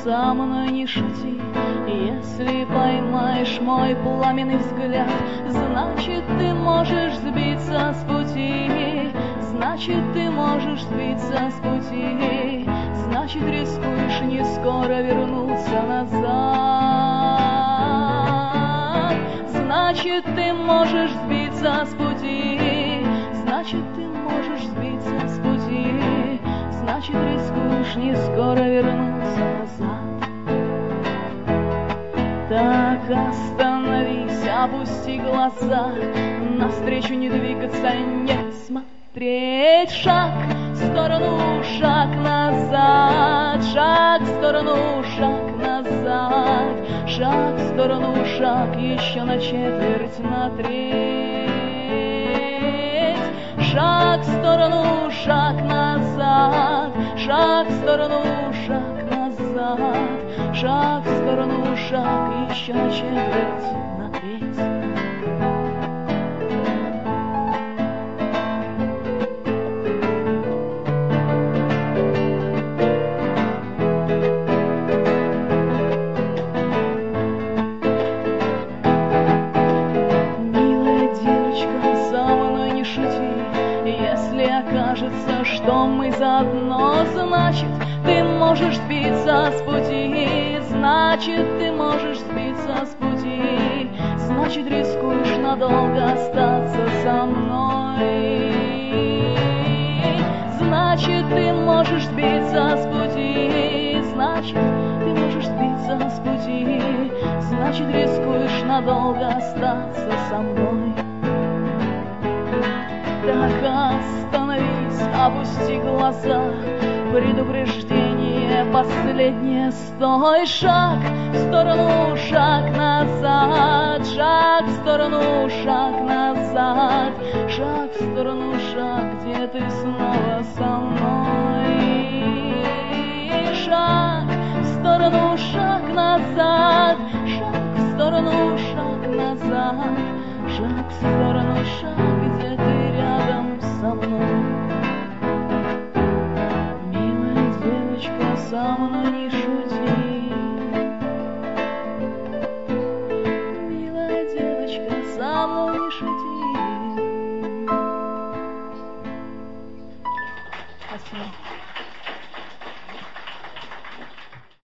со мной не шути. Если поймаешь мой пламенный взгляд, значит, ты можешь сбиться с пути. Значит, ты можешь сбиться с пути. Значит, рискуешь не скоро вернуться назад. Значит, ты можешь сбиться с пути. Значит, ты можешь сбиться с пути. Значит, рискуешь не скоро вернуться назад. Так остановись, опусти глаза, навстречу не двигаться, не смотреть. Шаг в сторону, шаг назад, шаг в сторону, шаг назад, шаг в сторону, шаг еще на четверть, на треть. Шаг в сторону, шаг назад, шаг в сторону, шаг назад, шаг в сторону, шаг еще на четверть, на треть. Окажется, что мы заодно, значит, ты можешь сбиться с пути. Значит, ты можешь сбиться с пути. Значит, рискуешь надолго остаться со мной. Значит, ты можешь сбиться с пути. Значит, ты можешь сбиться с пути. Значит, рискуешь надолго остаться со мной. Так остановись, опусти глаза, предупреждение последнее, стой. Шаг в сторону, шаг назад, шаг в сторону, шаг назад, шаг в сторону, шаг, где ты снова со мной. Шаг в сторону, шаг назад, шаг в сторону, шаг назад, шаг в сторону, шаг, где ты рядом со мной. Милая девочка, со мной не шути. Милая девочка, со мной не шути. Спасибо.